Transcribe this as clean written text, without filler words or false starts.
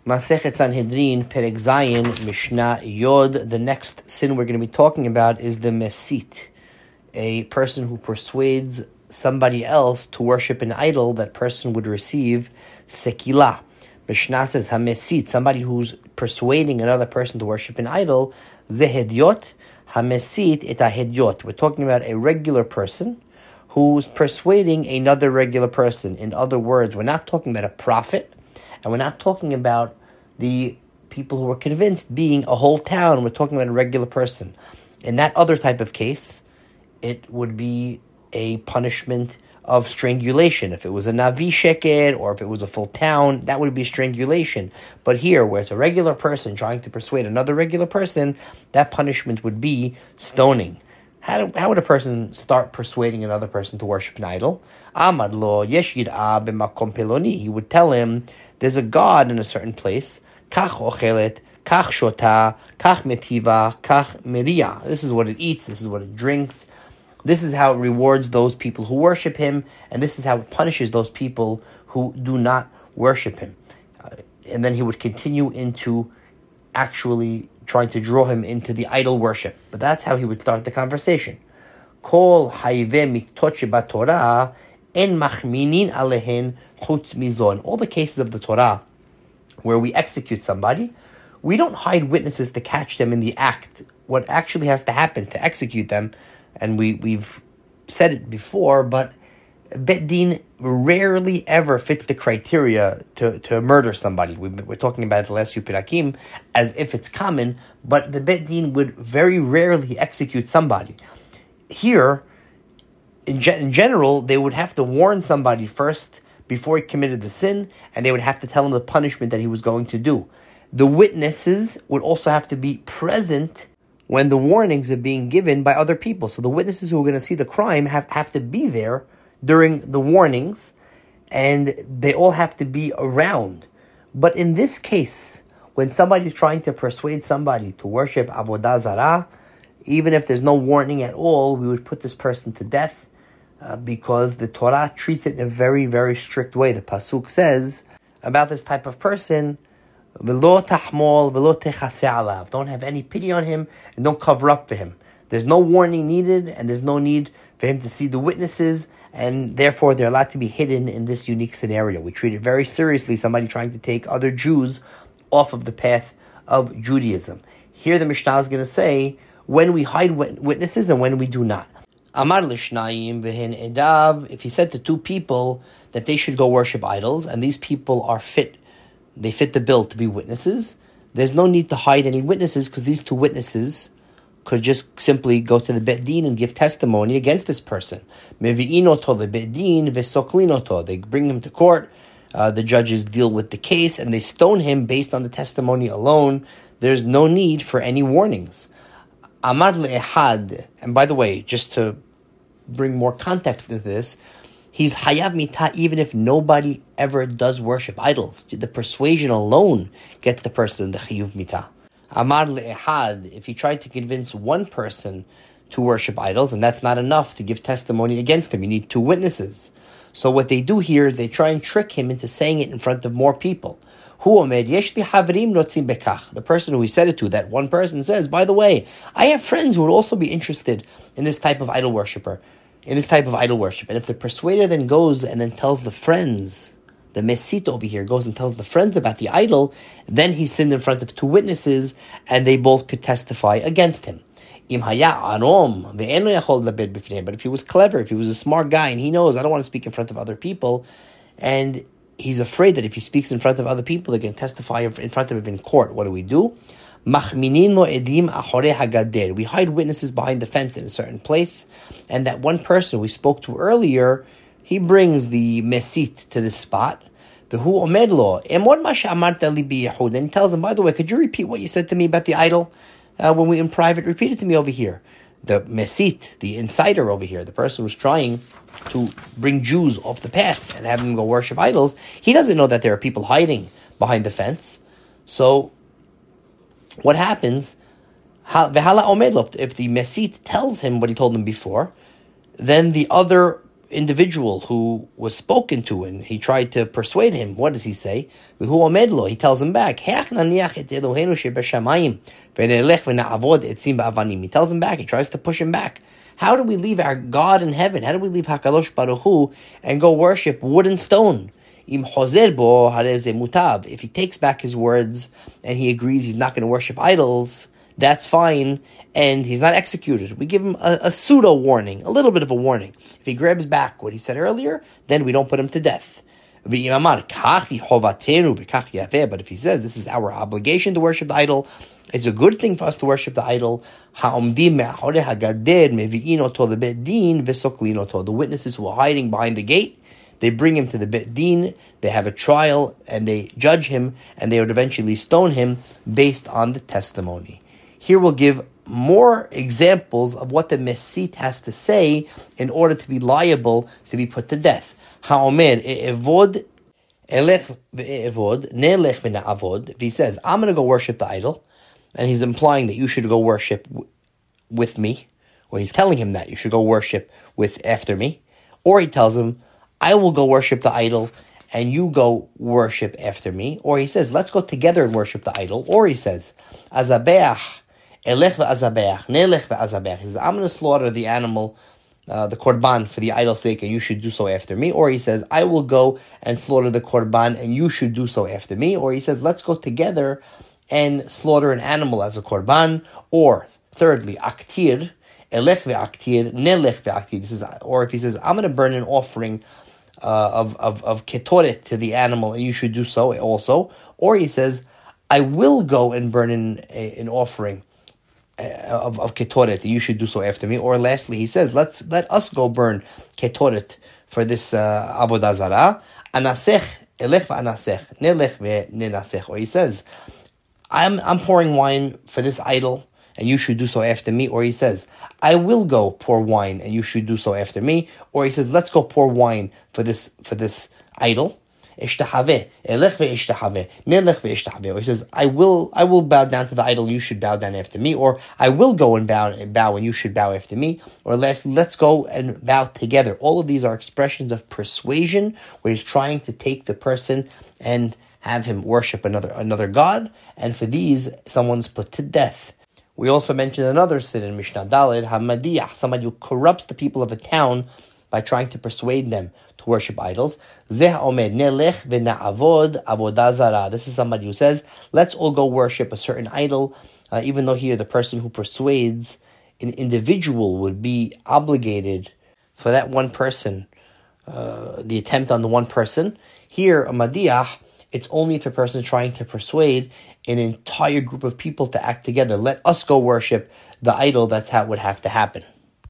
Masechet Sanhedrin, Perek Zayin, Mishnah Yod. The next sin we're going to be talking about is the Mesit, a person who persuades somebody else to worship an idol. That person would receive Sekilah. Mishnah says, HaMesit, somebody who's persuading another person to worship an idol, Zehedyot, HaMesit et HaHedyot. We're talking about a regular person who's persuading another regular person. In other words, we're not talking about a prophet, and we're not talking about the people who were convinced being a whole town. We're talking about a regular person. In that other type of case, it would be a punishment of strangulation. If it was a Navi Sheket, or if it was a full town, that would be strangulation. But here, where it's a regular person trying to persuade another regular person, that punishment would be stoning. How would a person start persuading another person to worship an idol? Amad lo yesh yid'ah b'makom peloni. He would tell him, there's a god in a certain place. Kach ochelet, kach shota, kach metiva, kach meria. This is what it eats, this is what it drinks. This is how it rewards those people who worship him, and this is how it punishes those people who do not worship him. And then he would continue into actually trying to draw him into the idol worship. But that's how he would start the conversation. Kol hayve miktot shebatorah en machminin alehen chutz mizon. All the cases of the Torah where we execute somebody, we don't hide witnesses to catch them in the act. What actually has to happen to execute them, and we've said it before, but Bet Din rarely ever fits the criteria to murder somebody. We're talking about the last few Pirakim as if it's common, but the Bet Din would very rarely execute somebody. Here, in general, they would have to warn somebody first before he committed the sin, and they would have to tell him the punishment that he was going to do. The witnesses would also have to be present when the warnings are being given by other people. So the witnesses who are going to see the crime have to be there during the warnings, and they all have to be around. But in this case, when somebody is trying to persuade somebody to worship Avodah Zarah, even if there's no warning at all, we would put this person to death, because the Torah treats it in a very, very strict way. The Pasuk says about this type of person, V'lo tahmol, v'lo techaseh alav. Don't have any pity on him, and don't cover up for him. There's no warning needed, and there's no need for him to see the witnesses, and therefore they're allowed to be hidden in this unique scenario. We treat it very seriously, somebody trying to take other Jews off of the path of Judaism. Here the Mishnah is going to say when we hide witnesses and when we do not. Amar l'shnayim v'hen edav. If he said to two people that they should go worship idols, and these people are fit, they fit the bill to be witnesses, there's no need to hide any witnesses, because these two witnesses could just simply go to the Bet Din and give testimony against this person. Mevi'in oto le Bet Din v'soklin oto. They bring him to court, the judges deal with the case, and they stone him based on the testimony alone. There's no need for any warnings. Amar le'ehad, and by the way, just to bring more context into this, he's hayav mitah even if nobody ever does worship idols. The persuasion alone gets the person the chiyuv mitah. Amar le'ehad, if he tried to convince one person to worship idols, and that's not enough to give testimony against him, you need two witnesses. So what they do here, they try and trick him into saying it in front of more people. The person who he said it to, that one person says, by the way, I have friends who would also be interested in this type of idol worshiper, in this type of idol worship. And if the persuader then goes and then tells the friends, the mesit over here goes and tells the friends about the idol, then he's sinned in front of two witnesses, and they both could testify against him. But if he was clever, if he was a smart guy, and he knows, I don't want to speak in front of other people, and he's afraid that if he speaks in front of other people, they're going to testify in front of him in court. What do? We hide witnesses behind the fence in a certain place, and that one person we spoke to earlier, he brings the mesit to this spot. And he tells him, by the way, could you repeat what you said to me about the idol when we in private? Repeat it to me over here. The mesit, the insider over here, the person who's trying to bring Jews off the path and have them go worship idols, he doesn't know that there are people hiding behind the fence. So what happens? If the mesit tells him what he told him before, then the other individual who was spoken to and he tried to persuade him, what does he say? He tells him back. He tells him back. He tries to push him back. How do we leave our God in heaven? How do we leave HaKadosh Baruch Hu and go worship wood and stone? If he takes back his words and he agrees he's not going to worship idols, that's fine, and he's not executed. We give him a pseudo warning, a little bit of a warning. If he grabs back what he said earlier, then we don't put him to death. But if he says this is our obligation to worship the idol, it's a good thing for us to worship the idol. The witnesses who are hiding behind the gate, they bring him to the Bet Din, they have a trial, and they judge him, and they would eventually stone him based on the testimony. Here we'll give more examples of what the Mesit has to say in order to be liable to be put to death. Ha'omer e'evod elech ve'evod ne'elech ve'na'avod. If he says, I'm going to go worship the idol, and he's implying that you should go worship with me, or he's telling him that you should go worship after me, or he tells him, I will go worship the idol, and you go worship after me. Or he says, let's go together and worship the idol. Or he says, Azabeach, elech ve'azabeach, ne'elech ve'azabeach. He says, I'm going to slaughter the animal, the korban, for the idol's sake, and you should do so after me. Or he says, I will go and slaughter the korban, and you should do so after me. Or he says, let's go together and slaughter an animal as a korban. Or, thirdly, aktir, elech ve'aktir, ne'elech ve'aktir. Or if he says, I'm going to burn an offering of ketoret to the animal, and you should do so also. Or he says, I will go and burn an offering of ketoret, and you should do so after me. Or lastly, he says, let us go burn ketoret for this avodah zarah. Anasech elech v'anasech, ne'elech ve'nenasech. Or he says, I'm pouring wine for this idol, and you should do so after me. Or he says, I will go pour wine, and you should do so after me. Or he says, let's go pour wine for this idol. Ishtahaveh, elech ve'ishtahaveh, ne'elech ve'ishtahaveh. Or he says, I will bow down to the idol, you should bow down after me. Or I will go and bow, and you should bow after me. Or lastly, let's go and bow together. All of these are expressions of persuasion, where he's trying to take the person and have him worship another god. And for these, someone's put to death. We also mentioned another sin in Mishnah Daled, Hamadiyah, somebody who corrupts the people of a town by trying to persuade them to worship idols. Zeh omed nelech v'na'avod avodah zarah. This is somebody who says, let's all go worship a certain idol, even though here the person who persuades an individual would be obligated for that one person, the attempt on the one person. Here, a madiyah, it's only if a person is trying to persuade an entire group of people to act together. Let us go worship the idol. That's how it would have to happen.